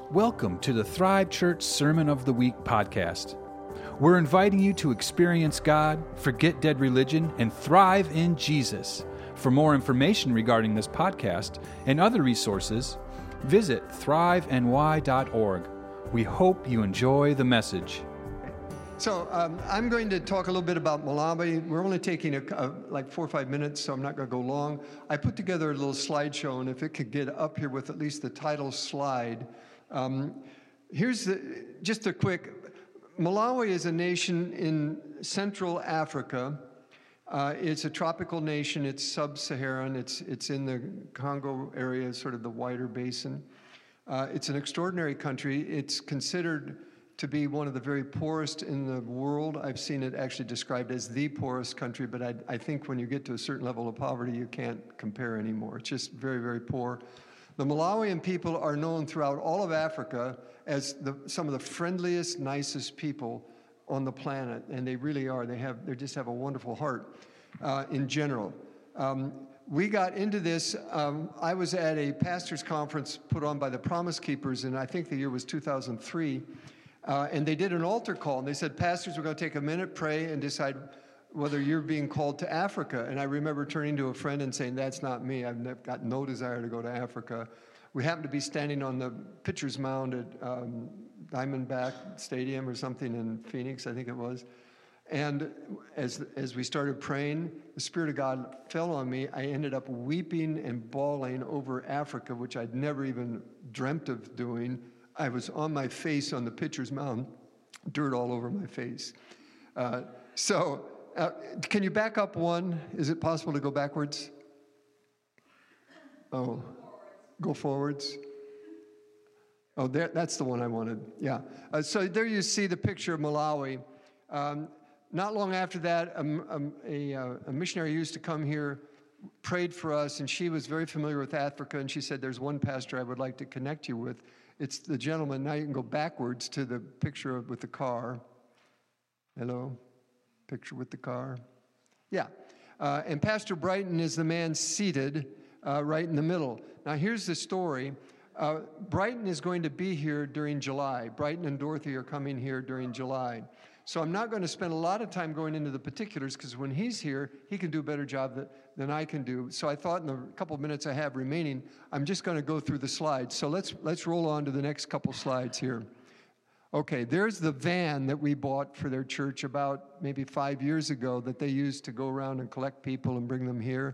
Welcome to the Thrive Church Sermon of the Week podcast. We're inviting you to experience God, forget dead religion, and thrive in Jesus. For more information regarding this podcast and other resources, visit thriveny.org. We hope you enjoy the message. So I'm going to talk a little bit about Malawi. We're only taking like 4 or 5 minutes, so I'm not going to go long. I put together a little slideshow, and if it could get up here with at least the title slide. Here's just a quick, Malawi is a nation in Central Africa. It's a tropical nation. It's sub-Saharan. It's in the Congo area, sort of the wider basin. It's an extraordinary country. It's considered to be one of the very poorest in the world. I've seen it actually described as the poorest country, but I think when you get to a certain level of poverty, you can't compare anymore. It's just very, very poor. The Malawian people are known throughout all of Africa as some of the friendliest, nicest people on the planet, and they really are. They just have a wonderful heart in general. We got into this. I was at a pastor's conference put on by the Promise Keepers, and I think the year was 2003. And they did an altar call, and they said, pastors, we're going to take a minute, pray, and decide whether you're being called to Africa. And I remember turning to a friend and saying, that's not me. I've got no desire to go to Africa. We happened to be standing on the pitcher's mound at Diamondback Stadium or something in Phoenix, I think it was. And as we started praying, the Spirit of God fell on me. I ended up weeping and bawling over Africa, which I'd never even dreamt of doing. I was on my face on the pitcher's mound, dirt all over my face. Can you back up one? Is it possible to go backwards? Oh, go forwards. Oh, that's the one I wanted. Yeah. So there you see the picture of Malawi. Not long after that, a missionary used to come here, prayed for us, and she was very familiar with Africa, and she said, there's one pastor I would like to connect you with. It's the gentleman. Now you can go backwards to the picture with the car. Hello? Picture with the car. Yeah. And Pastor Brighton is the man seated right in the middle. Now here's the story. Brighton is going to be here during July. Brighton and Dorothy are coming here during July. So I'm not going to spend a lot of time going into the particulars because when he's here, he can do a better job than I can do. So I thought in the couple of minutes I have remaining, I'm just going to go through the slides. So let's roll on to the next couple slides here. Okay, there's the van that we bought for their church about maybe 5 years ago that they used to go around and collect people and bring them here.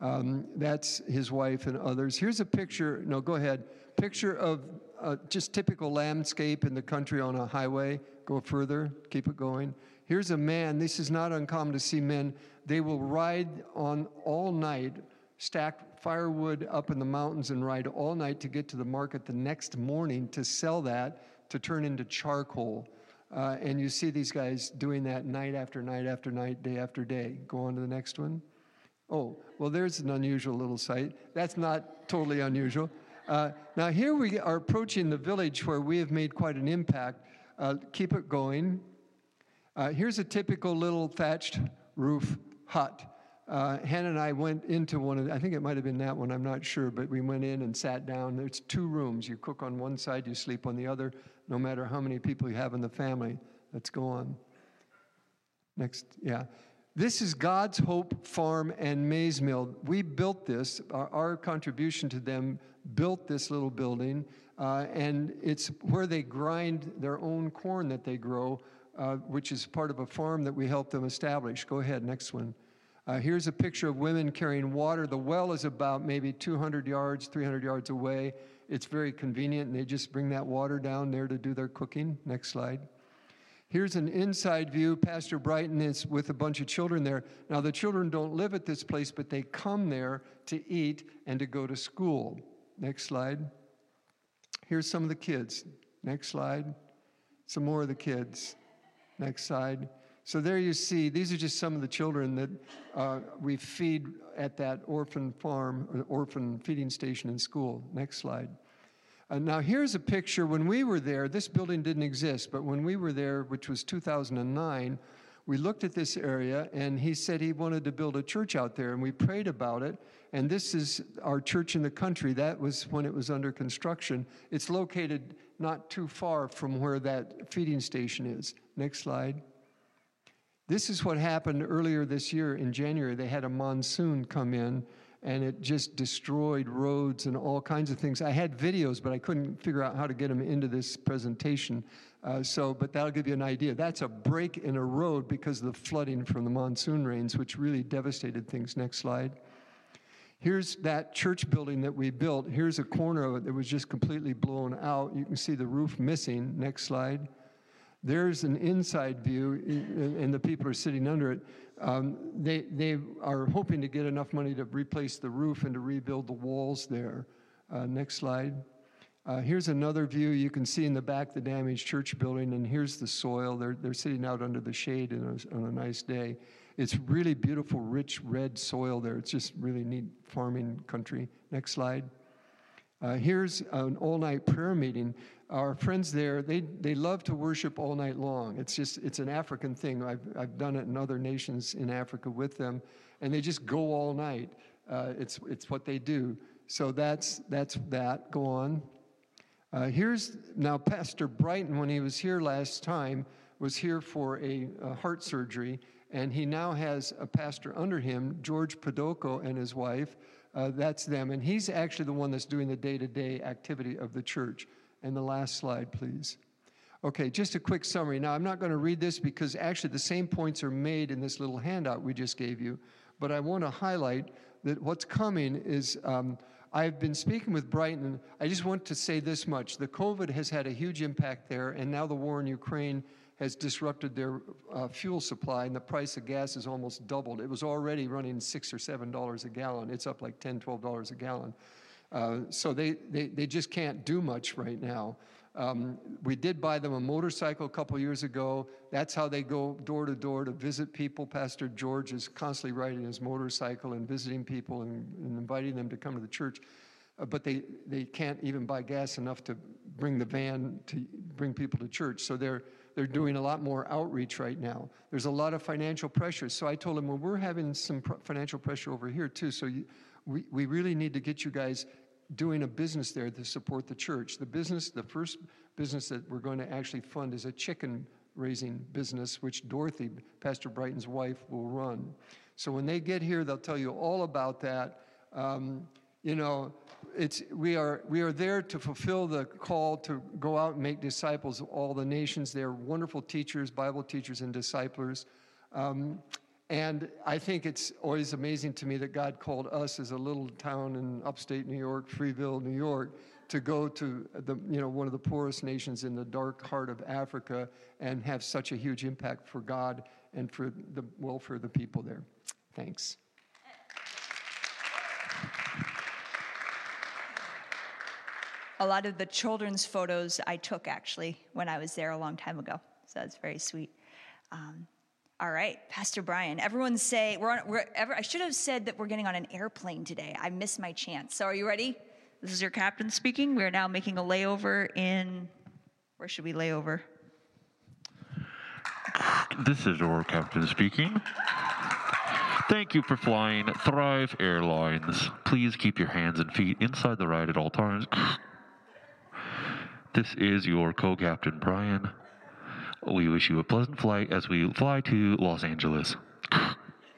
That's his wife and others. Here's a picture, no, go ahead. Picture of just typical landscape in the country on a highway. Go further, keep it going. Here's a man, this is not uncommon to see men. They will ride on all night, stack firewood up in the mountains and ride all night to get to the market the next morning to sell that, to turn into charcoal. And you see these guys doing that night after night after night, day after day. Go on to the next one. Oh, well, there's an unusual little sight. That's not totally unusual. Now here we are approaching the village where we have made quite an impact. Keep it going. Here's a typical little thatched roof hut. Hannah and I went into one of I think it might have been that one, I'm not sure, but we went in and sat down. There's 2 rooms. You cook on one side, you sleep on the other, no matter how many people you have in the family. Let's go on. Next, yeah. This is God's Hope Farm and Maize Mill. We built this, our contribution to them built this little building, and it's where they grind their own corn that they grow, which is part of a farm that we helped them establish. Go ahead, next one. Here's a picture of women carrying water. The well is about maybe 200 yards, 300 yards away. It's very convenient, and they just bring that water down there to do their cooking. Next slide. Here's an inside view. Pastor Brighton is with a bunch of children there. Now, the children don't live at this place, but they come there to eat and to go to school. Next slide. Here's some of the kids. Next slide. Some more of the kids. Next slide. So there you see, these are just some of the children that we feed at that orphan farm, or orphan feeding station in school. Next slide. Now here's a picture. When we were there, this building didn't exist, but when we were there, which was 2009, we looked at this area, and he said he wanted to build a church out there, and we prayed about it. And this is our church in the country. That was when it was under construction. It's located not too far from where that feeding station is. Next slide. This is what happened earlier this year in January. They had a monsoon come in, and it just destroyed roads and all kinds of things. I had videos, but I couldn't figure out how to get them into this presentation. But that'll give you an idea. That's a break in a road because of the flooding from the monsoon rains, which really devastated things. Next slide. Here's that church building that we built. Here's a corner of it that was just completely blown out. You can see the roof missing. Next slide. There's an inside view, and the people are sitting under it. They are hoping to get enough money to replace the roof and to rebuild the walls there. Next slide. Here's another view. You can see in the back the damaged church building, and here's the soil. They're sitting out under the shade on a nice day. It's really beautiful, rich red soil there. It's just really neat farming country. Next slide. Here's an all-night prayer meeting. Our friends there, they love to worship all night long. It's an African thing. I've done it in other nations in Africa with them, and they just go all night. It's what they do. So that's that. Go on. Here's now Pastor Brighton, when he was here last time, was here for a heart surgery, and he now has a pastor under him, George Padoko and his wife. That's them, and he's actually the one that's doing the day-to-day activity of the church. And the last slide, please. Okay, just a quick summary. Now, I'm not going to read this because actually the same points are made in this little handout we just gave you, but I want to highlight that what's coming is I've been speaking with Brighton. I just want to say this much. The COVID has had a huge impact there, and now the war in Ukraine has disrupted their fuel supply, and the price of gas has almost doubled. It was already running $6 or $7 a gallon. It's up like $10, $12 a gallon. So they just can't do much right now. We did buy them a motorcycle a couple years ago. That's how they go door to door to visit people. Pastor George is constantly riding his motorcycle and visiting people and inviting them to come to the church. But they can't even buy gas enough to bring the van to bring people to church. So they're doing a lot more outreach right now. There's a lot of financial pressure. So I told them, well, we're having some financial pressure over here too. So we really need to get you guys doing a business there to support the church. The first business that we're going to actually fund is a chicken raising business, which Dorothy, Pastor Brighton's wife, will run. So when they get here, they'll tell you all about that. We are there to fulfill the call to go out and make disciples of all the nations. They're wonderful teachers, Bible teachers, and disciplers. And I think it's always amazing to me that God called us as a little town in upstate New York, Freeville, New York, to go to one of the poorest nations in the dark heart of Africa and have such a huge impact for God and for the welfare of the people there. Thanks. A lot of the children's photos I took, actually, when I was there a long time ago. So that's very sweet. All right, Pastor Brian. Everyone say, I should have said that we're getting on an airplane today. I missed my chance. So are you ready? This is your captain speaking. We're now making a layover where should we lay over? This is your captain speaking. Thank you for flying Thrive Airlines. Please keep your hands and feet inside the ride at all times. This is your co-captain, Brian. We wish you a pleasant flight as we fly to Los Angeles. I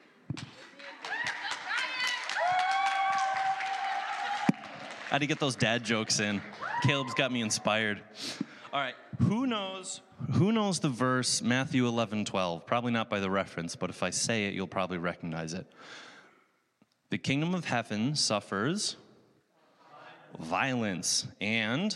had to get those dad jokes in. Caleb's got me inspired. All right, who knows the verse Matthew 11:12? Probably not by the reference, but if I say it, you'll probably recognize it. The kingdom of heaven suffers violence and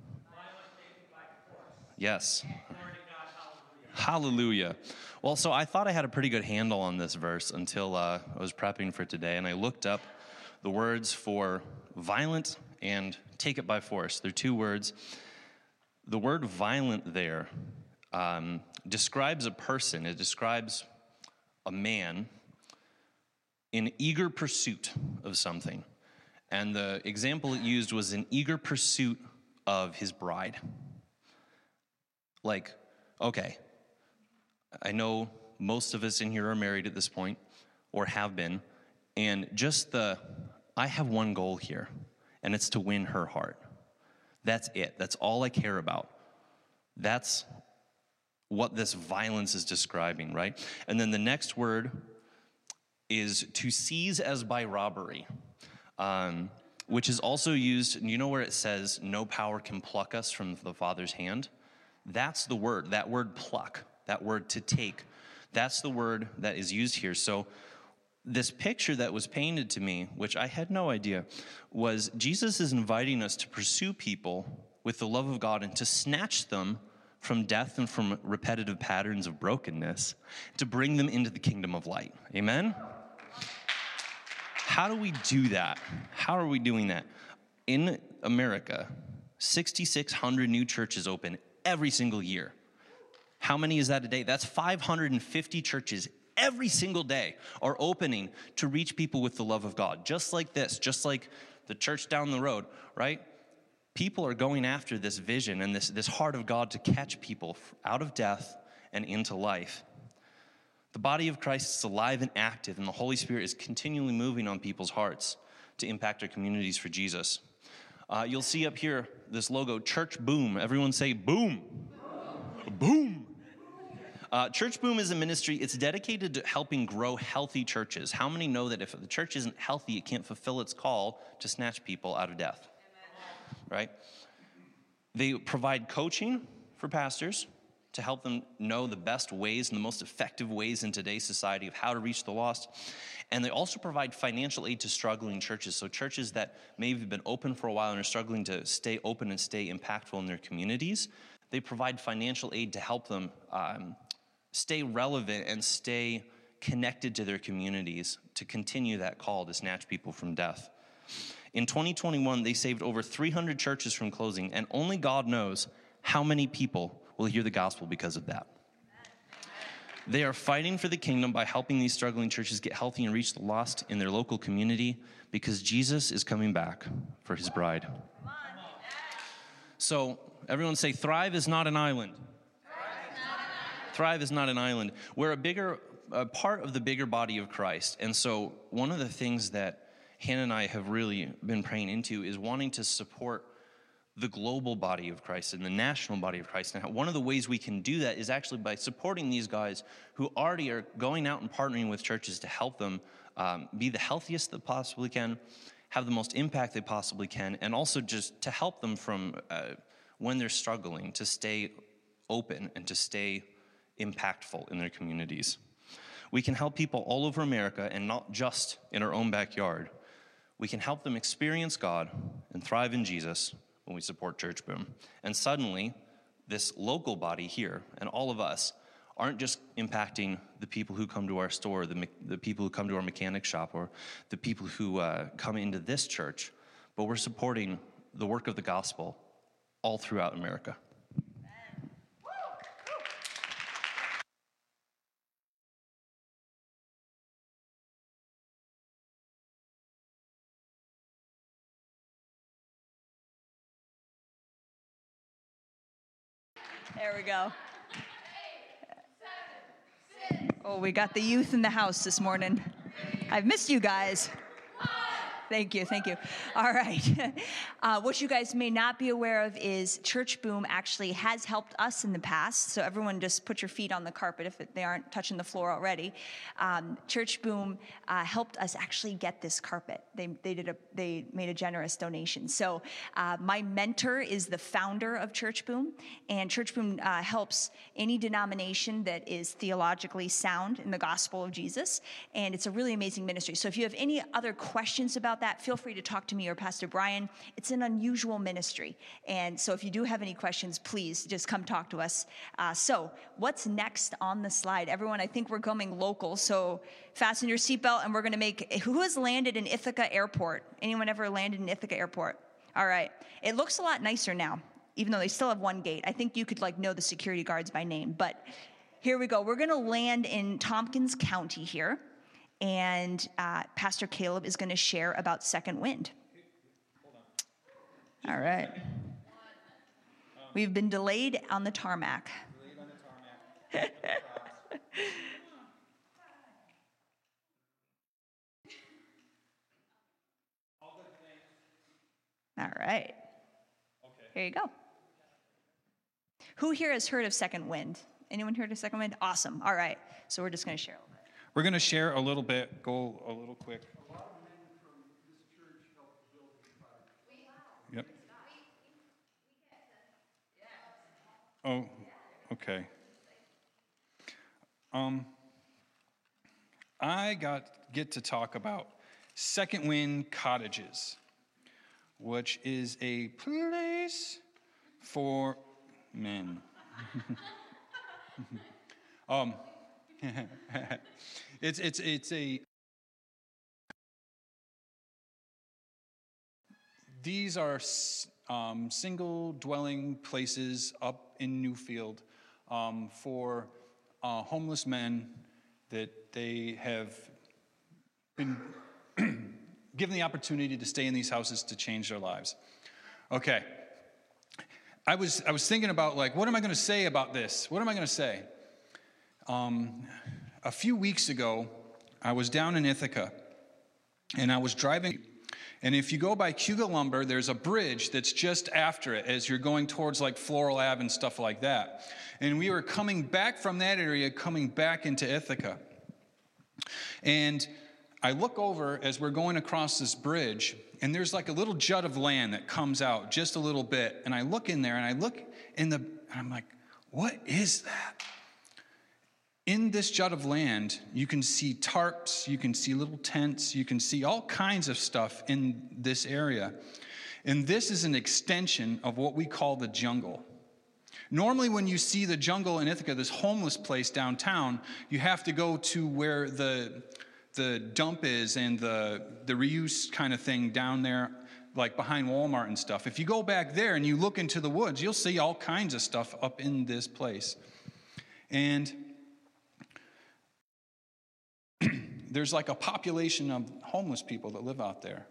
yes. Hallelujah. Well, so I thought I had a pretty good handle on this verse until I was prepping for today, and I looked up the words for violent and take it by force. They're two words. The word violent there describes a person. It describes a man in eager pursuit of something. And the example it used was in eager pursuit of his bride. Like, okay, I know most of us in here are married at this point or have been. And just I have one goal here, and it's to win her heart. That's it. That's all I care about. That's what this violence is describing, right? And then the next word is to seize as by robbery, which is also used, and you know where it says, no power can pluck us from the Father's hand? That's the word, that word pluck, that word to take. That's the word that is used here. So this picture that was painted to me, which I had no idea, was Jesus is inviting us to pursue people with the love of God and to snatch them from death and from repetitive patterns of brokenness, to bring them into the kingdom of light. Amen? How do we do that? How are we doing that? In America, 6,600 new churches open every single year. How many is that a day? That's 550 churches every single day are opening to reach people with the love of God. Just like this, just like the church down the road, right? People are going after this vision and this heart of God to catch people out of death and into life. The body of Christ is alive and active, and the Holy Spirit is continually moving on people's hearts to impact our communities for Jesus. You'll see up here this logo, Church Boom. Everyone say boom. Boom. Church Boom is a ministry. It's dedicated to helping grow healthy churches. How many know that if the church isn't healthy, it can't fulfill its call to snatch people out of death? Right? They provide coaching for pastors to help them know the best ways and the most effective ways in today's society of how to reach the lost. And they also provide financial aid to struggling churches. So churches that maybe have been open for a while and are struggling to stay open and stay impactful in their communities, they provide financial aid to help them stay relevant and stay connected to their communities to continue that call to snatch people from death. In 2021, they saved over 300 churches from closing, and only God knows how many people will hear the gospel because of that. They are fighting for the kingdom by helping these struggling churches get healthy and reach the lost in their local community because Jesus is coming back for his bride. So everyone say, Thrive is not an island. Thrive is not an island. We're a part of the bigger body of Christ. And so one of the things that Hannah and I have really been praying into is wanting to support the global body of Christ and the national body of Christ. And one of the ways we can do that is actually by supporting these guys who already are going out and partnering with churches to help them be the healthiest they possibly can, have the most impact they possibly can, and also just to help them from when they're struggling to stay open and to stay impactful in their communities. We can help people all over America and not just in our own backyard. We can help them experience God and thrive in Jesus when we support Church Boom. And suddenly, this local body here and all of us aren't just impacting the people who come to our store, the people who come to our mechanic shop, or the people who come into this church, but we're supporting the work of the gospel all throughout America. There we go. Oh, we got the youth in the house this morning. I've missed you guys. Thank you. All right. What you guys may not be aware of is Church Boom actually has helped us in the past. So everyone just put your feet on the carpet if they aren't touching the floor already. Church Boom helped us actually get this carpet. They made a generous donation. So my mentor is the founder of Church Boom, and Church Boom helps any denomination that is theologically sound in the gospel of Jesus. And it's a really amazing ministry. So if you have any other questions about that, feel free to talk to me or Pastor Brian. It's an unusual ministry. And so if you do have any questions, please just come talk to us. So what's next on the slide? Everyone, I think we're going local. So fasten your seatbelt and we're going to make, who has landed in Ithaca Airport? Anyone ever landed in Ithaca Airport? All right. It looks a lot nicer now, even though they still have one gate. I think you could know the security guards by name, but here we go. We're going to land in Tompkins County here. And Pastor Caleb is going to share about Second Wind. All right. We've been delayed on the tarmac. All right. Okay. Here you go. Who here has heard of Second Wind? Anyone heard of Second Wind? Awesome. All right. So we're just going to share a little bit. We're going to share a little bit, go a little quick. A lot of men from this church helped build the cottage. Yep. Oh, okay. I get to talk about Second Wind Cottages, which is a place for men. It's a. These are single dwelling places up in Newfield for homeless men that they have been given the opportunity to stay in these houses to change their lives. Okay. I was thinking about, like, what am I going to say about this? What am I going to say? A few weeks ago, I was down in Ithaca, and I was driving. And if you go by Cuga Lumber, there's a bridge that's just after it as you're going towards, like, Floral Ave and stuff like that. And we were coming back from that area, coming back into Ithaca. And I look over as we're going across this bridge, and there's like a little jut of land that comes out just a little bit. And I look in there, and I look in and I'm like, what is that? In this jut of land, you can see tarps, you can see little tents, you can see all kinds of stuff in this area. And this is an extension of what we call the jungle. Normally, when you see the jungle in Ithaca, this homeless place downtown, you have to go to where the dump is and the reuse kind of thing down there, like behind Walmart and stuff. If you go back there and you look into the woods, you'll see all kinds of stuff up in this place. And there's like a population of homeless people that live out there.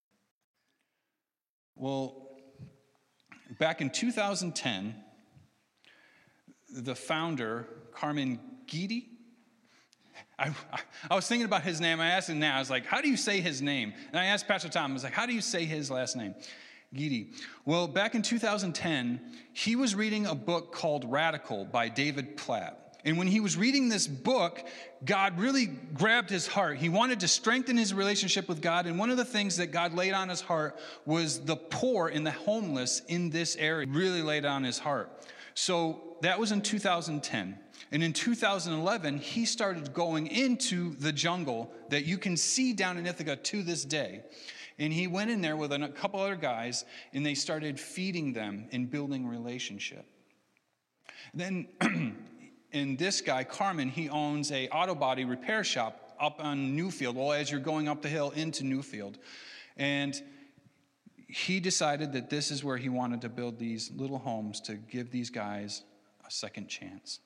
Well, back in 2010, the founder, Carmen Guidi, I was thinking about his name. I asked him now. I was like, how do you say his name? And I asked Pastor Tom, I was like, how do you say his last name? Guidi. Well, back in 2010, he was reading a book called Radical by David Platt. And when he was reading this book, God really grabbed his heart. He wanted to strengthen his relationship with God. And one of the things that God laid on his heart was the poor and the homeless in this area. Really laid on his heart. So that was in 2010. And in 2011, he started going into the jungle that you can see down in Ithaca to this day. And he went in there with a couple other guys, and they started feeding them and building relationship. Then, and this guy, Carmen, he owns a auto body repair shop up on Newfield, well, as you're going up the hill into Newfield. And he decided that this is where he wanted to build these little homes to give these guys a second chance.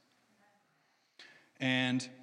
And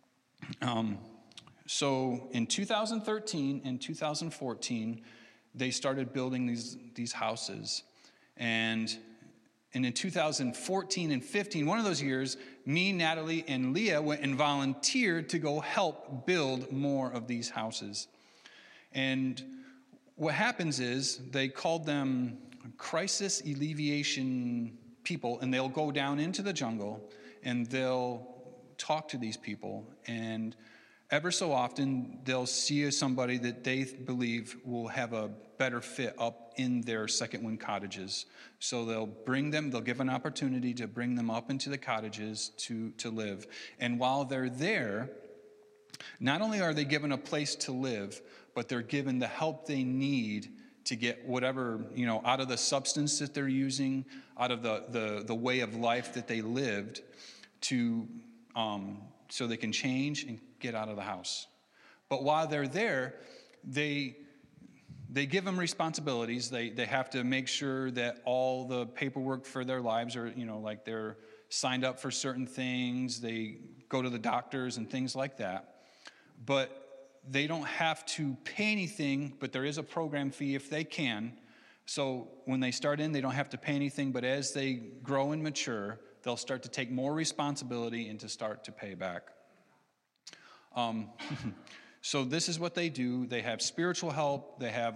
so in 2013 and 2014, they started building these houses. And in 2014 and 15, one of those years, me, Natalie, and Leah went and volunteered to go help build more of these houses. And what happens is they called them crisis alleviation people, and they'll go down into the jungle, and they'll talk to these people, and ever so often they'll see somebody that they believe will have a better fit up in their Second Wind cottages. So they'll give an opportunity to bring them up into the cottages to live. And while they're there, not only are they given a place to live, but they're given the help they need to get whatever, out of the substance that they're using, out of the way of life that they lived, to so they can change and get out of the house. But while they're there, they give them responsibilities. They have to make sure that all the paperwork for their lives are, like they're signed up for certain things. They go to the doctors and things like that. But they don't have to pay anything, but there is a program fee if they can. So when they start in, they don't have to pay anything, but as they grow and mature, they'll start to take more responsibility and to start to pay back. So this is what they do. They have spiritual help. They have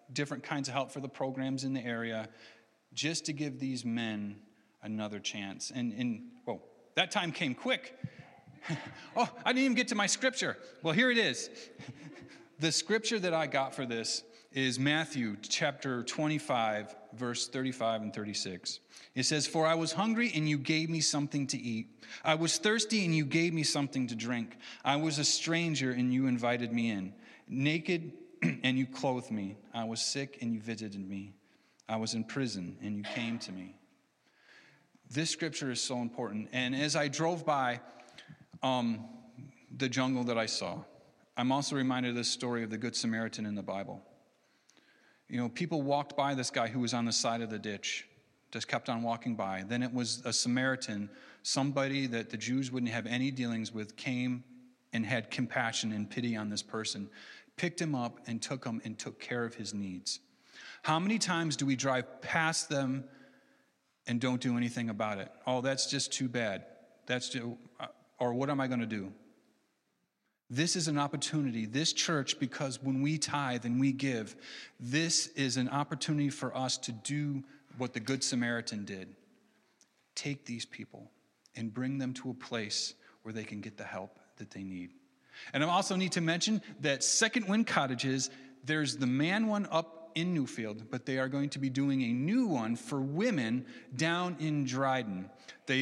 different kinds of help for the programs in the area, just to give these men another chance. And whoa, that time came quick. Oh, I didn't even get to my scripture. Well, here it is. The scripture that I got for this is Matthew chapter 25, verse 35 and 36. It says, "For I was hungry, and you gave me something to eat. I was thirsty, and you gave me something to drink. I was a stranger, and you invited me in. Naked, and you clothed me. I was sick, and you visited me. I was in prison, and you came to me." This scripture is so important. And as I drove by the jungle that I saw, I'm also reminded of the story of the Good Samaritan in the Bible. You know, people walked by this guy who was on the side of the ditch, just kept on walking by. Then it was a Samaritan, somebody that the Jews wouldn't have any dealings with, came and had compassion and pity on this person, picked him up and took care of his needs. How many times do we drive past them and don't do anything about it? Oh, that's just too bad. Or what am I going to do? This is an opportunity, this church, because when we tithe and we give, this is an opportunity for us to do what the Good Samaritan did. Take these people and bring them to a place where they can get the help that they need. And I also need to mention that Second Wind Cottages, there's the man one up in Newfield, but they are going to be doing a new one for women down in Dryden.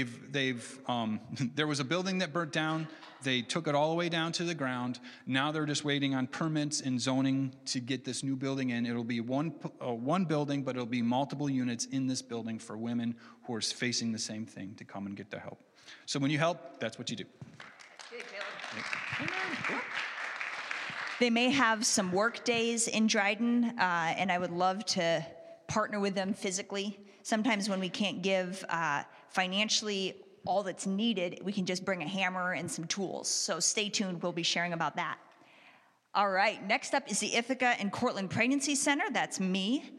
There was a building that burnt down. They took it all the way down to the ground. Now they're just waiting on permits and zoning to get this new building in. It'll be one building, but it'll be multiple units in this building for women who are facing the same thing to come and get the help. So when you help, that's what you do. Good, Caleb. They may have some work days in Dryden, and I would love to partner with them physically. Sometimes when we can't give financially all that's needed, we can just bring a hammer and some tools. So stay tuned. We'll be sharing about that. All right. Next up is the Ithaca and Cortland Pregnancy Center. That's me.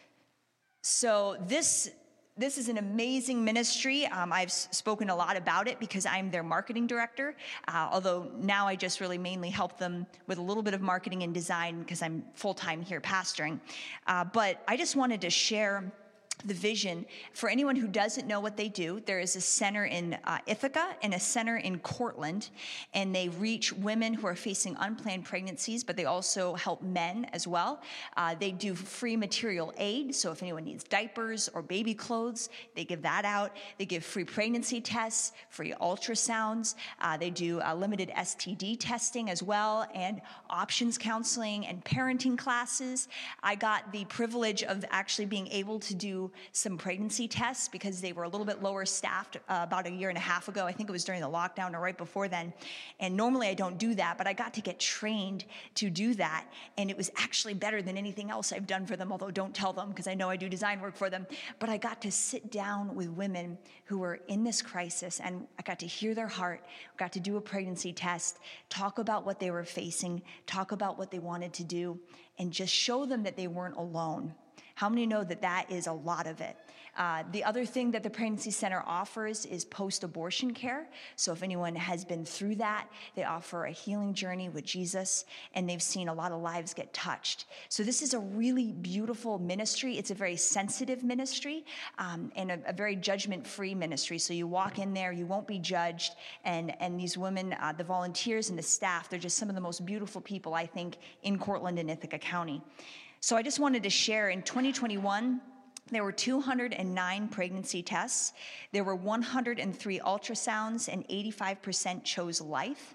So this is an amazing ministry. I've spoken a lot about it because I'm their marketing director, although now I just really mainly help them with a little bit of marketing and design because I'm full-time here pastoring. But I just wanted to share the vision. For anyone who doesn't know what they do, there is a center in Ithaca and a center in Cortland, and they reach women who are facing unplanned pregnancies, but they also help men as well. They do free material aid, so if anyone needs diapers or baby clothes, they give that out. They give free pregnancy tests, free ultrasounds. They do limited STD testing as well, and options counseling and parenting classes. I got the privilege of actually being able to do some pregnancy tests because they were a little bit lower staffed about a year and a half ago. I think it was during the lockdown or right before then. And normally I don't do that, but I got to get trained to do that. And it was actually better than anything else I've done for them, although don't tell them because I know I do design work for them. But I got to sit down with women who were in this crisis, and I got to hear their heart, got to do a pregnancy test, talk about what they were facing, talk about what they wanted to do, and just show them that they weren't alone. How many know that that is a lot of it? The other thing that the Pregnancy Center offers is post-abortion care. So if anyone has been through that, they offer a healing journey with Jesus, and they've seen a lot of lives get touched. So this is a really beautiful ministry. It's a very sensitive ministry and a very judgment-free ministry. So you walk in there, you won't be judged, and these women, the volunteers and the staff, they're just some of the most beautiful people, I think, in Cortland and Ithaca County. So I just wanted to share, in 2021, there were 209 pregnancy tests. There were 103 ultrasounds, and 85% chose life.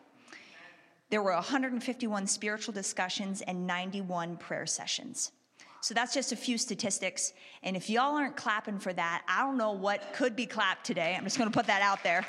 There were 151 spiritual discussions and 91 prayer sessions. So that's just a few statistics. And if y'all aren't clapping for that, I don't know what could be clapped today. I'm just going to put that out there.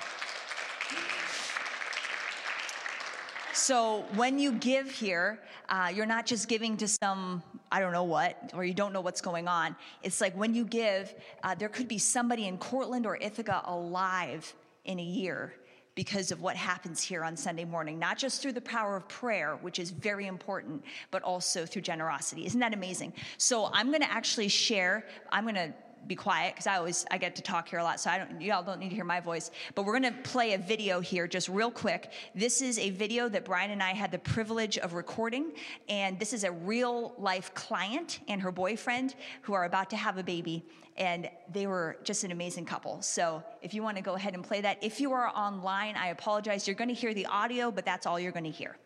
So when you give here, you're not just giving to some, I don't know what, or you don't know what's going on. It's like when you give, there could be somebody in Cortland or Ithaca alive in a year because of what happens here on Sunday morning, not just through the power of prayer, which is very important, but also through generosity. Isn't that amazing? So I'm going to actually share, I'm going to be quiet because I get to talk here a lot, so y'all don't need to hear my voice. But we're going to play a video here just real quick. This is a video that Brian and I had the privilege of recording, and this is a real life client and her boyfriend who are about to have a baby, and they were just an amazing couple. So if you want to go ahead and play that. If you are online, I apologize. You're going to hear the audio, but that's all you're going to hear.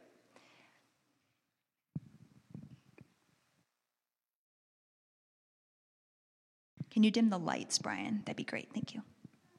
Can you dim the lights, Brian? That'd be great. Thank you.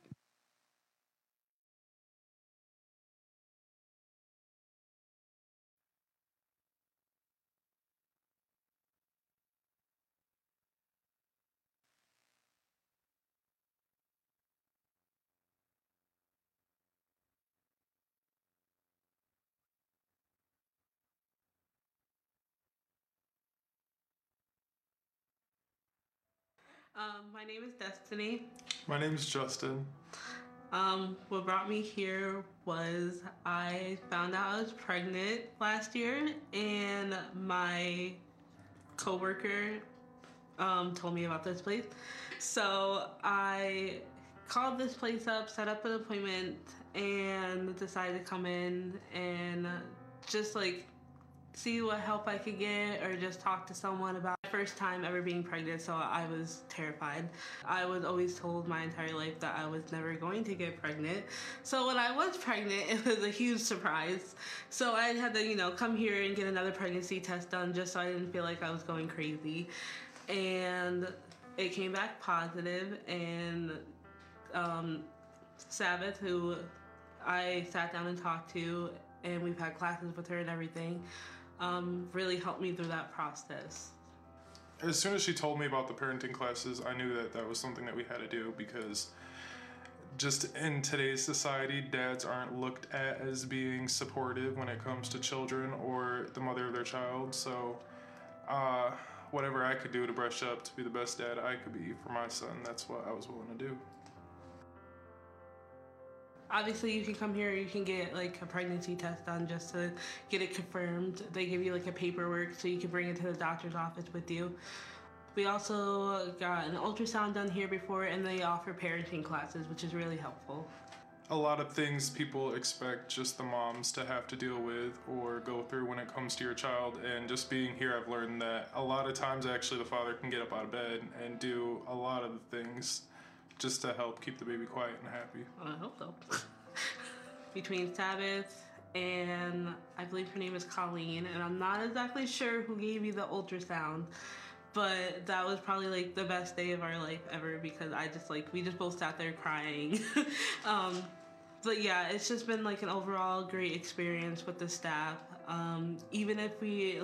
My name is Destiny. My name is Justin. What brought me here was I found out I was pregnant last year, and my coworker told me about this place. So I called this place up, set up an appointment, and decided to come in and just see what help I could get or just talk to someone about my first time ever being pregnant, so I was terrified. I was always told my entire life that I was never going to get pregnant. So when I was pregnant, it was a huge surprise. So I had to, come here and get another pregnancy test done just so I didn't feel like I was going crazy. And it came back positive, and Sabbath, who I sat down and talked to, and we've had classes with her and everything, really helped me through that process. As soon as she told me about the parenting classes, I knew that was something that we had to do, because just in today's society, dads aren't looked at as being supportive when it comes to children or the mother of their child. So whatever I could do to brush up to be the best dad I could be for my son, that's what I was willing to do. Obviously, you can come here, you can get a pregnancy test done just to get it confirmed. They give you a paperwork so you can bring it to the doctor's office with you. We also got an ultrasound done here before, and they offer parenting classes, which is really helpful. A lot of things people expect just the moms to have to deal with or go through when it comes to your child, and just being here, I've learned that a lot of times actually the father can get up out of bed and do a lot of the things just to help keep the baby quiet and happy. I hope so. Between Sabbath and I believe her name is Colleen, and I'm not exactly sure who gave you the ultrasound, but that was probably the best day of our life ever, because we just both sat there crying. But yeah, it's just been an overall great experience with the staff. Even if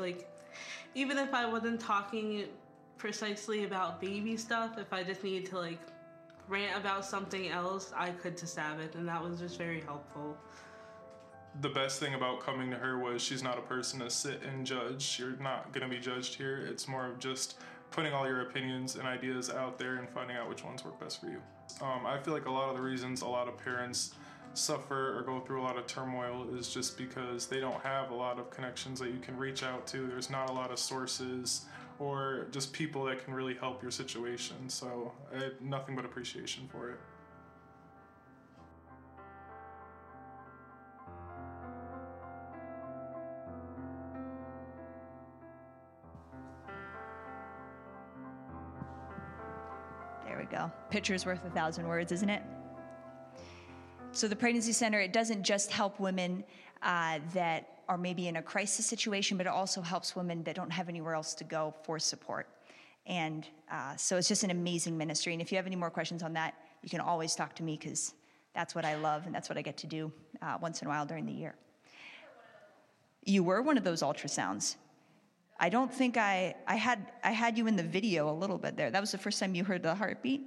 I wasn't talking precisely about baby stuff, if I just needed to rant about something else, I could to Sabbath, and that was just very helpful. The best thing about coming to her was she's not a person to sit and judge. You're not going to be judged here. It's more of just putting all your opinions and ideas out there and finding out which ones work best for you. I feel like a lot of the reasons a lot of parents suffer or go through a lot of turmoil is just because they don't have a lot of connections that you can reach out to. There's not a lot of sources or just people that can really help your situation. So I have nothing but appreciation for it. There we go. Picture's worth 1,000 words, isn't it? So the Pregnancy Center, it doesn't just help women that are maybe in a crisis situation, but it also helps women that don't have anywhere else to go for support. And so it's just an amazing ministry. And if you have any more questions on that, you can always talk to me, because that's what I love and that's what I get to do once in a while during the year. You were one of those ultrasounds. I don't think I had you in the video a little bit there. That was the first time you heard the heartbeat?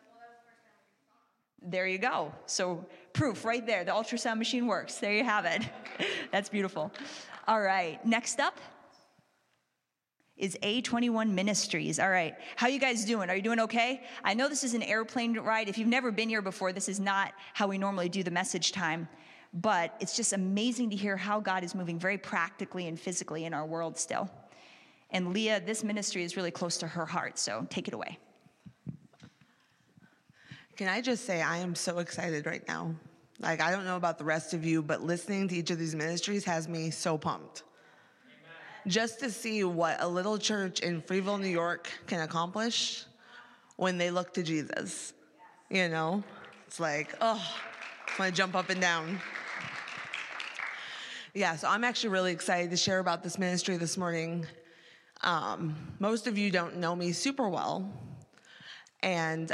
There you go. So proof right there. The ultrasound machine works. There you have it. That's beautiful. All right. Next up is A21 Ministries. All right. How you guys doing? Are you doing okay? I know this is an airplane ride. If you've never been here before, this is not how we normally do the message time. But it's just amazing to hear how God is moving very practically and physically in our world still. And Leah, this ministry is really close to her heart, so take it away. Can I just say I am so excited right now? Like, I don't know about the rest of you, but listening to each of these ministries has me so pumped. Just to see what a little church in Freeville, New York can accomplish when they look to Jesus. You know? It's like, oh, I want to jump up and down. Yeah, so I'm actually really excited to share about this ministry this morning. Most of you don't know me super well. And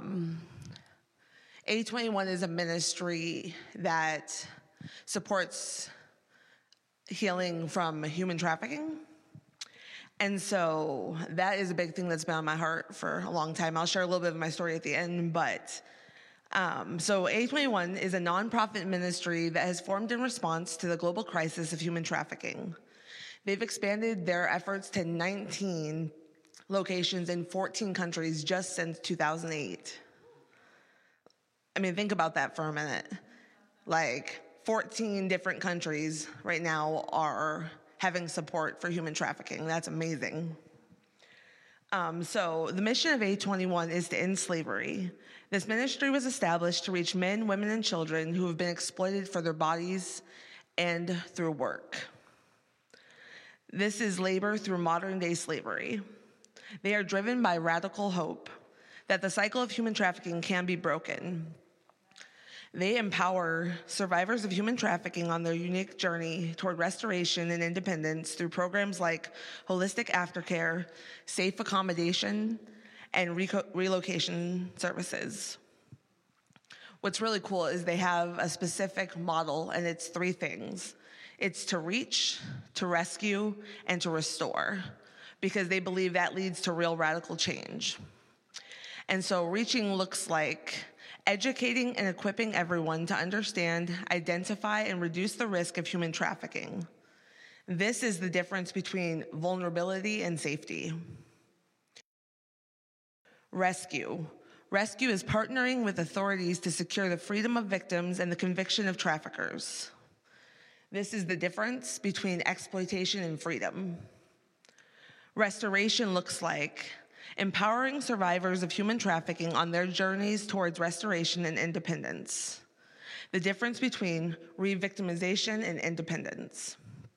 A21 is a ministry that supports healing from human trafficking. And so that is a big thing that's been on my heart for a long time. I'll share a little bit of my story at the end, but so A21 is a nonprofit ministry that has formed in response to the global crisis of human trafficking. They've expanded their efforts to 19 locations in 14 countries just since 2008. I mean, think about that for a minute. Like, 14 different countries right now are having support for human trafficking. That's amazing. So the mission of A21 is to end slavery. This ministry was established to reach men, women, and children who have been exploited for their bodies and through work. This is labor through modern-day slavery. They are driven by radical hope that the cycle of human trafficking can be broken. They empower survivors of human trafficking on their unique journey toward restoration and independence through programs like holistic aftercare, safe accommodation, and relocation services. What's really cool is they have a specific model, and it's 3 things. It's to reach, to rescue, and to restore, because they believe that leads to real radical change. And so reaching looks like educating and equipping everyone to understand, identify, and reduce the risk of human trafficking. This is the difference between vulnerability and safety. Rescue. Rescue is partnering with authorities to secure the freedom of victims and the conviction of traffickers. This is the difference between exploitation and freedom. Restoration looks like empowering survivors of human trafficking on their journeys towards restoration and independence. The difference between re-victimization and independence.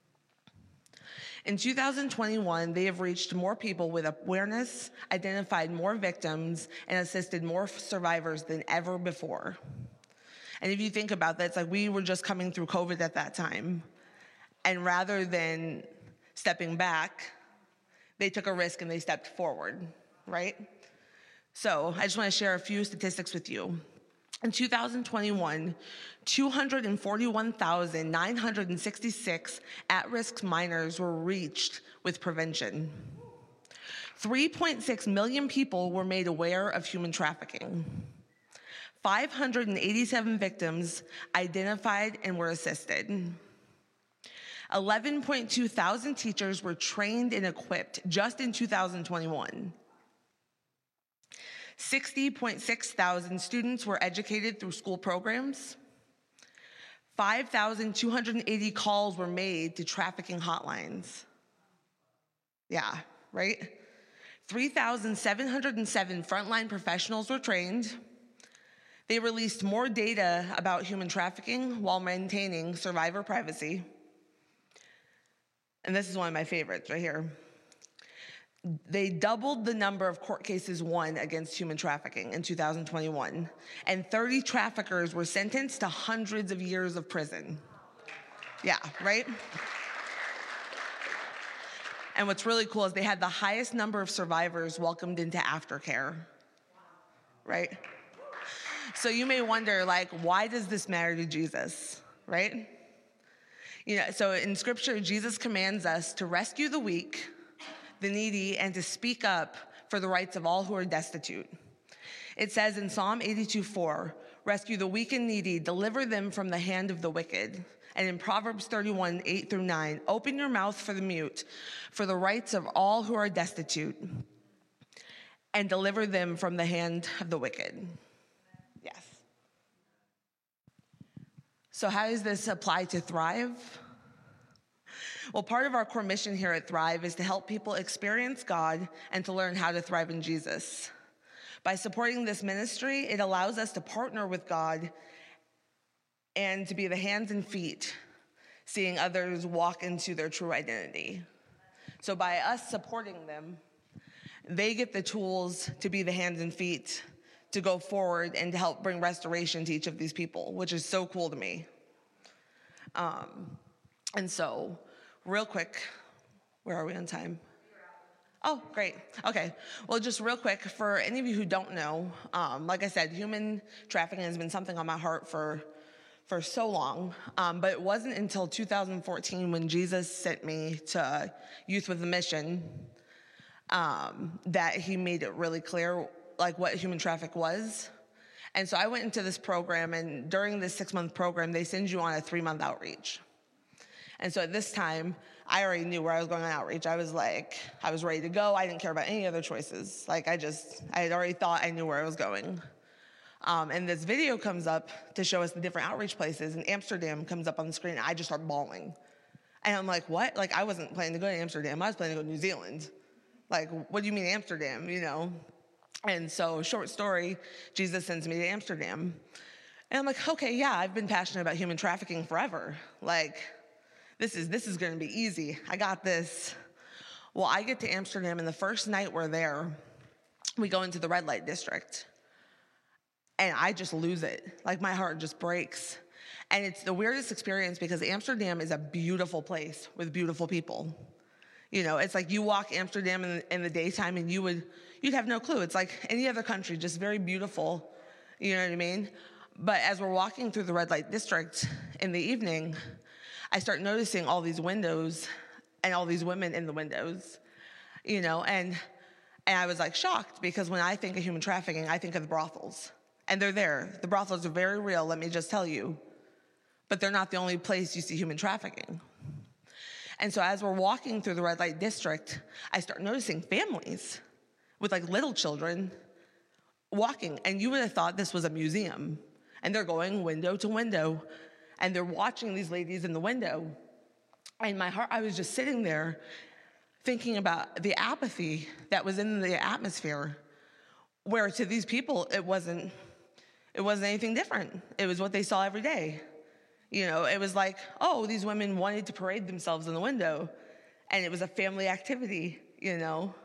In 2021, they have reached more people with awareness, identified more victims, and assisted more survivors than ever before. And if you think about that, it's like we were just coming through COVID at that time. And rather than stepping back, they took a risk and they stepped forward, right? So I just want to share a few statistics with you. In 2021, 241,966 at-risk minors were reached with prevention. 3.6 million people were made aware of human trafficking. 587 victims identified and were assisted. 11.2 thousand teachers were trained and equipped just in 2021. 60.6 thousand students were educated through school programs. 5,280 calls were made to trafficking hotlines. Yeah, right? 3,707 frontline professionals were trained. They released more data about human trafficking while maintaining survivor privacy. And this is one of my favorites right here. They doubled the number of court cases won against human trafficking in 2021, and 30 traffickers were sentenced to hundreds of years of prison. Yeah, right? And what's really cool is they had the highest number of survivors welcomed into aftercare, right? So you may wonder, like, why does this matter to Jesus, right? You know, so in Scripture, Jesus commands us to rescue the weak, the needy, and to speak up for the rights of all who are destitute. It says in Psalm 82:4, rescue the weak and needy, deliver them from the hand of the wicked. And in Proverbs 31:8-9, open your mouth for the mute, for the rights of all who are destitute, and deliver them from the hand of the wicked. Yes. So how does this apply to Thrive? Well, part of our core mission here at Thrive is to help people experience God and to learn how to thrive in Jesus. By supporting this ministry, it allows us to partner with God and to be the hands and feet, seeing others walk into their true identity. So by us supporting them, they get the tools to be the hands and feet to go forward and to help bring restoration to each of these people, which is so cool to me. And so, real quick, where are we on time? Oh, great. Okay. Well, just real quick, for any of you who don't know, like I said, human trafficking has been something on my heart for so long, but it wasn't until 2014 when Jesus sent me to Youth with a Mission that he made it really clear like what human traffic was. And so I went into this program, and during this 6-month program, they send you on a 3-month outreach. And so at this time, I already knew where I was going on outreach. I was ready to go. I didn't care about any other choices. I had already thought I knew where I was going. And this video comes up to show us the different outreach places, and Amsterdam comes up on the screen, and I just start bawling. And I'm like, what? Like, I wasn't planning to go to Amsterdam. I was planning to go to New Zealand. Like, what do you mean Amsterdam, you know? And so, short story, Jesus sends me to Amsterdam. And I'm like, okay, yeah, I've been passionate about human trafficking forever. Like, this is gonna be easy. I got this. Well, I get to Amsterdam, and the first night we're there, we go into the red light district. And I just lose it. Like, my heart just breaks. And it's the weirdest experience because Amsterdam is a beautiful place with beautiful people. You know, it's like you walk Amsterdam in the daytime and you'd have no clue. It's like any other country, just very beautiful. You know what I mean? But as we're walking through the red light district in the evening, I start noticing all these windows and all these women in the windows, you know, and I was like shocked because when I think of human trafficking, I think of the brothels. And they're there. The brothels are very real, let me just tell you. But they're not the only place you see human trafficking. And so as we're walking through the red light district, I start noticing families with like little children walking. And you would have thought this was a museum. And they're going window to window. And they're watching these ladies in the window. And my heart, I was just sitting there thinking about the apathy that was in the atmosphere, where to these people, it wasn't anything different. It was what they saw every day. You know, it was like, oh, these women wanted to parade themselves in the window, and it was a family activity, you know.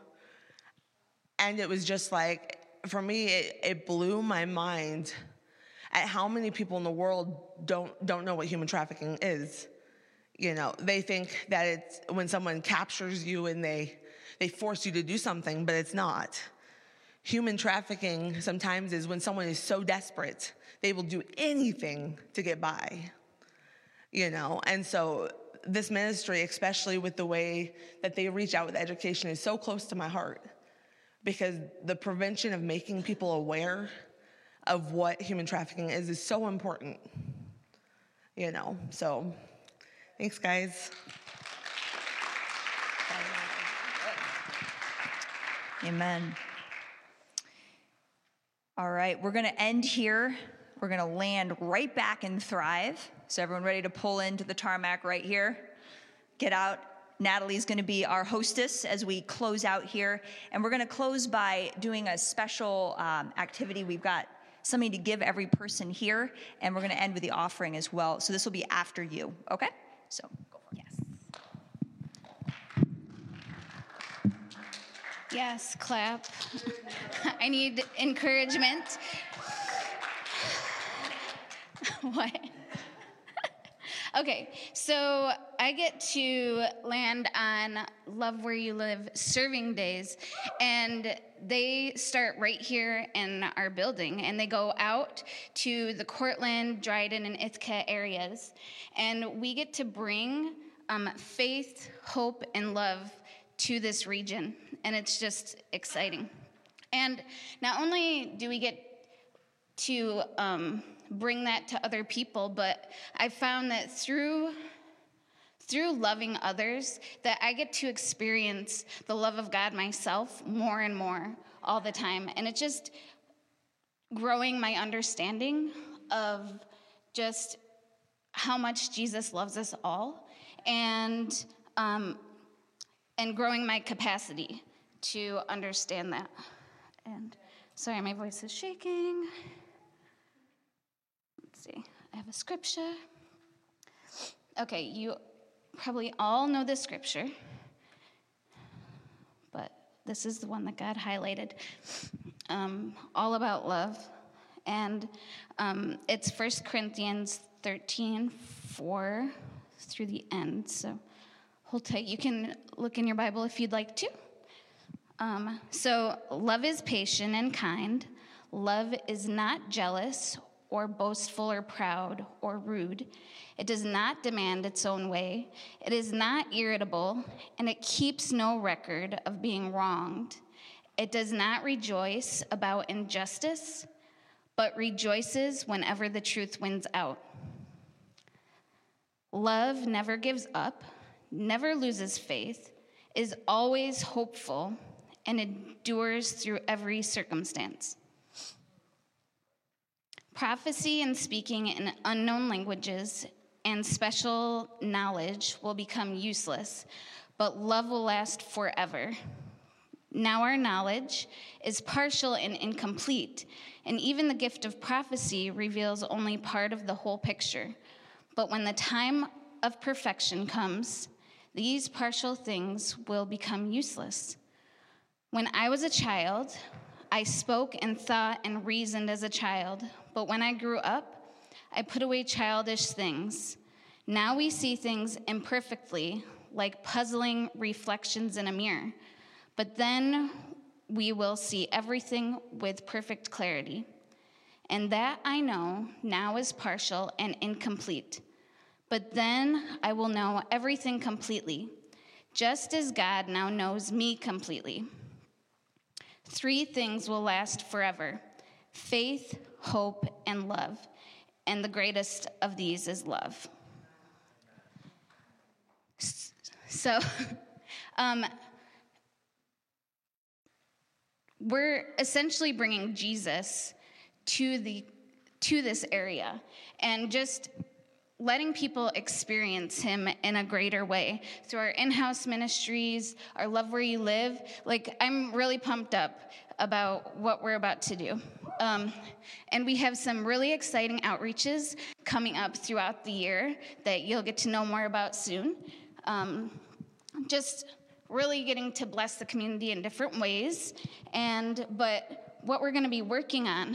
And it was just like, for me, it blew my mind at how many people in the world don't know what human trafficking is. You know, they think that it's when someone captures you and they force you to do something, but it's not. Human trafficking sometimes is when someone is so desperate, they will do anything to get by, you know? And so this ministry, especially with the way that they reach out with education, is so close to my heart because the prevention of making people aware of what human trafficking is so important, you know? So thanks, guys. Amen. All right, we're going to end here. We're going to land right back in Thrive. So everyone ready to pull into the tarmac right here? Get out. Natalie's going to be our hostess as we close out here. And we're going to close by doing a special activity. We've got something to give every person here, and we're going to end with the offering as well. So this will be after you, okay? So go for it. Yes. Yes, clap. I need encouragement. What? Okay, so I get to land on Love Where You Live serving days, and they start right here in our building, and they go out to the Cortland, Dryden, and Ithaca areas, and we get to bring faith, hope, and love to this region, and it's just exciting. And not only do we get to bring that to other people, but I found that through loving others, that I get to experience the love of God myself more and more all the time. And it's just growing my understanding of just how much Jesus loves us all, and growing my capacity to understand that. And Sorry, my voice is shaking. Let's see. I have a scripture. Okay, you probably all know this scripture, but this is the one that God highlighted, all about love. And it's 1 Corinthians 13:4 through the end. So hold tight. You can look in your Bible if you'd like to. So love is patient and kind. Love is not jealous or boastful or proud or rude. It does not demand its own way. It is not irritable, and it keeps no record of being wronged. It does not rejoice about injustice, but rejoices whenever the truth wins out. Love never gives up, never loses faith, is always hopeful, and endures through every circumstance. Prophecy and speaking in unknown languages and special knowledge will become useless, but love will last forever. Now our knowledge is partial and incomplete, and even the gift of prophecy reveals only part of the whole picture. But when the time of perfection comes, these partial things will become useless. When I was a child, I spoke and thought and reasoned as a child, but when I grew up, I put away childish things. Now we see things imperfectly, like puzzling reflections in a mirror. But then we will see everything with perfect clarity. And that I know now is partial and incomplete. But then I will know everything completely, just as God now knows me completely. 3 things will last forever: faith, hope, and love. And the greatest of these is love. So, we're essentially bringing Jesus to this area and just letting people experience him in a greater way through our in-house ministries, our Love Where You Live. Like, I'm really pumped up about what we're about to do. And we have some really exciting outreaches coming up throughout the year that you'll get to know more about soon. Just really getting to bless the community in different ways. But what we're going to be working on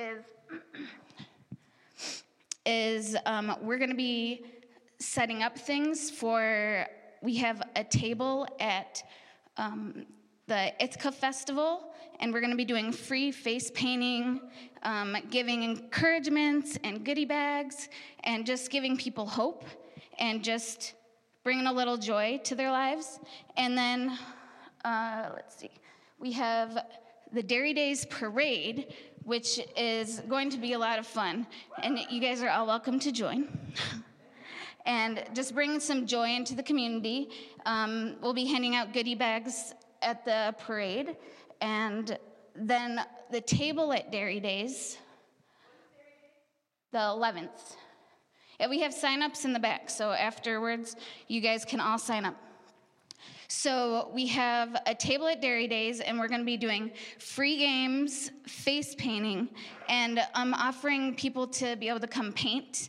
is we're going to be setting up things for, we have a table at the Ithaca Festival, and we're going to be doing free face painting, giving encouragements and goodie bags, and just giving people hope, and just bringing a little joy to their lives. And then, let's see, we have the Dairy Days Parade, which is going to be a lot of fun, and you guys are all welcome to join. And just bring some joy into the community. We'll be handing out goodie bags at the parade, and then the table at Dairy Days, the 11th. And we have sign-ups in the back, so afterwards, you guys can all sign up. So we have a table at Dairy Days, and we're going to be doing free games, face painting, and I'm offering people to be able to come paint,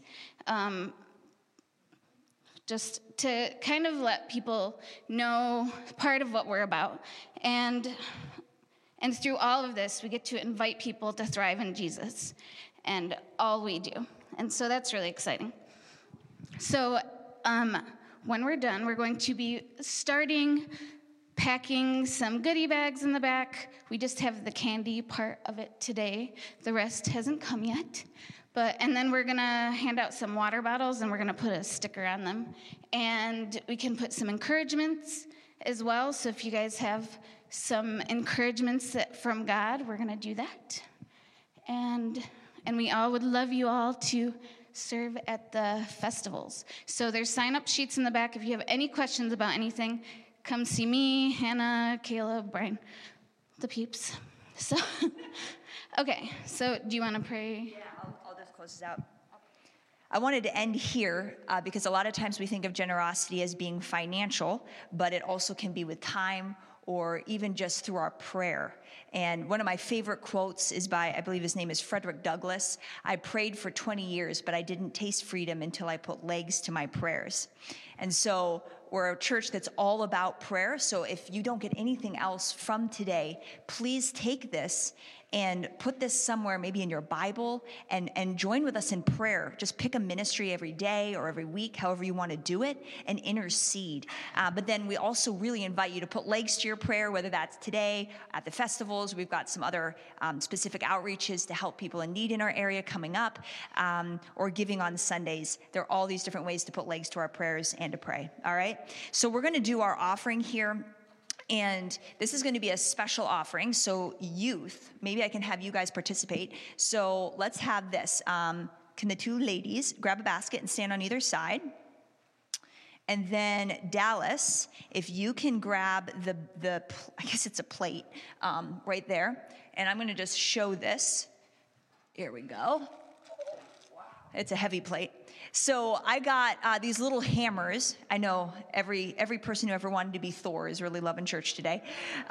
just to kind of let people know part of what we're about. And through all of this, we get to invite people to thrive in Jesus and all we do. And so that's really exciting. So when we're done, we're going to be starting packing some goodie bags in the back. We just have the candy part of it today. The rest hasn't come yet. And then we're going to hand out some water bottles, and we're going to put a sticker on them. And we can put some encouragements as well. So if you guys have some encouragements from God, we're going to do that. And we all would love you all to serve at the festivals. So there's sign-up sheets in the back. If you have any questions about anything, come see me, Hannah, Caleb, Brian, the peeps. So, okay, so do you want to pray? Yeah, I'll just close this out. I wanted to end here because a lot of times we think of generosity as being financial, but it also can be with time or even just through our prayer. And one of my favorite quotes is by, I believe his name is Frederick Douglass. I prayed for 20 years, but I didn't taste freedom until I put legs to my prayers. And so we're a church that's all about prayer. So if you don't get anything else from today, please take this and put this somewhere, maybe in your Bible, and join with us in prayer. Just pick a ministry every day or every week, however you want to do it, and intercede. But then we also really invite you to put legs to your prayer, whether that's today, at the festivals. We've got some other specific outreaches to help people in need in our area coming up, or giving on Sundays. There are all these different ways to put legs to our prayers and to pray, all right? So we're going to do our offering here. And this is going to be a special offering. So youth, maybe I can have you guys participate. So let's have this. Can the two ladies grab a basket and stand on either side? And then Dallas, if you can grab the I guess it's a plate right there. And I'm going to just show this. Here we go. It's a heavy plate. So I got these little hammers. I know every person who ever wanted to be Thor is really loving church today.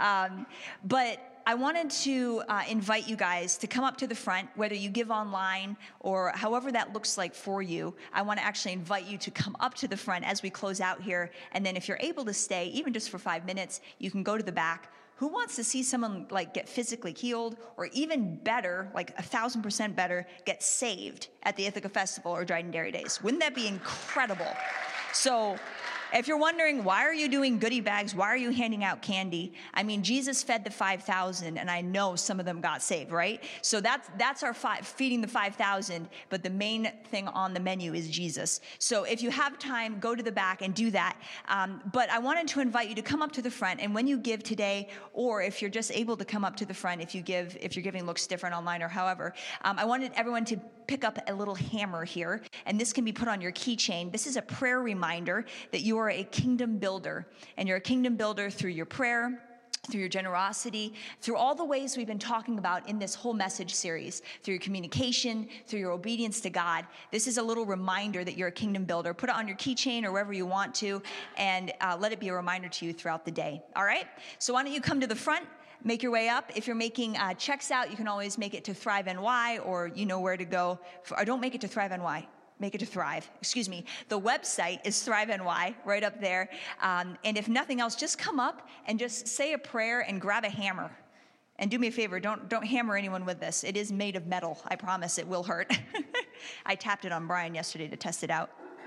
But I wanted to invite you guys to come up to the front, whether you give online or however that looks like for you. I want to actually invite you to come up to the front as we close out here. And then if you're able to stay, even just for 5 minutes, you can go to the back. Who wants to see someone like get physically healed, or even better, like 1,000% better, get saved at the Ithaca Festival or Dryden Dairy Days? Wouldn't that be incredible? So if you're wondering, why are you doing goodie bags? Why are you handing out candy? I mean, Jesus fed the 5,000, and I know some of them got saved, right? So that's our feeding the 5,000, but the main thing on the menu is Jesus. So if you have time, go to the back and do that. But I wanted to invite you to come up to the front, and when you give today, or if you're just able to come up to the front, if your giving looks different online or however, I wanted everyone to pick up a little hammer here, and this can be put on your keychain. This is a prayer reminder that you are a kingdom builder, and you're a kingdom builder through your prayer, through your generosity, through all the ways we've been talking about in this whole message series, through your communication, through your obedience to God. This is a little reminder that you're a kingdom builder. Put it on your keychain or wherever you want to, and let it be a reminder to you throughout the day. All right? So why don't you come to the front? Make your way up. If you're making checks out, you can always make it to Thrive NY, or you know where to go. Or don't make it to Thrive NY. Make it to Thrive. Excuse me. The website is Thrive NY, right up there. And if nothing else, just come up and just say a prayer and grab a hammer. And do me a favor, don't hammer anyone with this. It is made of metal. I promise it will hurt. I tapped it on Brian yesterday to test it out.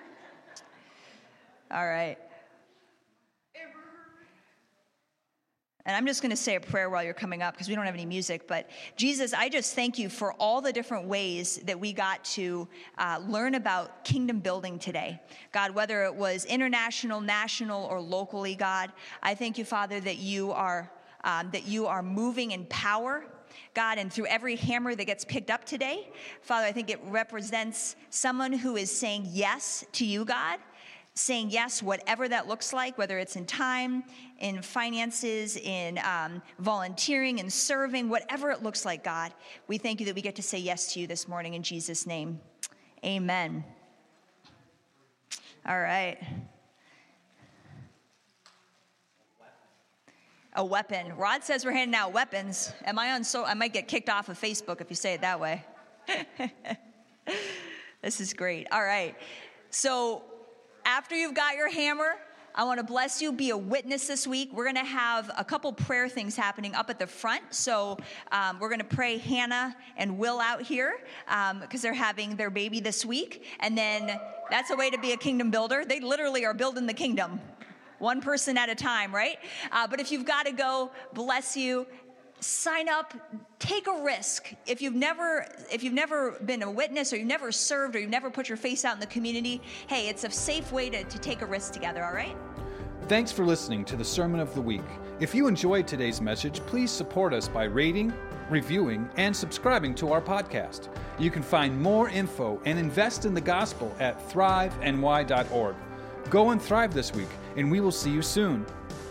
All right. And I'm just going to say a prayer while you're coming up because we don't have any music. But Jesus, I just thank you for all the different ways that we got to learn about kingdom building today. God, whether it was international, national, or locally, God, I thank you, Father, that you are moving in power. God, and through every hammer that gets picked up today, Father, I think it represents someone who is saying yes to you, God. Saying yes, whatever that looks like, whether it's in time, in finances, in volunteering, in serving, whatever it looks like, God, we thank you that we get to say yes to you this morning in Jesus' name. Amen. All right. A weapon. Rod says we're handing out weapons. I might get kicked off of Facebook if you say it that way. This is great. All right. So, after you've got your hammer, I want to bless you. Be a witness this week. We're going to have a couple prayer things happening up at the front. So we're going to pray Hannah and Will out here because they're having their baby this week. And then that's a way to be a kingdom builder. They literally are building the kingdom, one person at a time, right? But if you've got to go, bless you. Sign up, take a risk. If you've never been a witness, or you've never served, or you've never put your face out in the community, hey, it's a safe way to take a risk together, all right? Thanks for listening to the Sermon of the Week. If you enjoyed today's message, please support us by rating, reviewing, and subscribing to our podcast. You can find more info and invest in the gospel at thriveny.org. Go and thrive this week, and we will see you soon.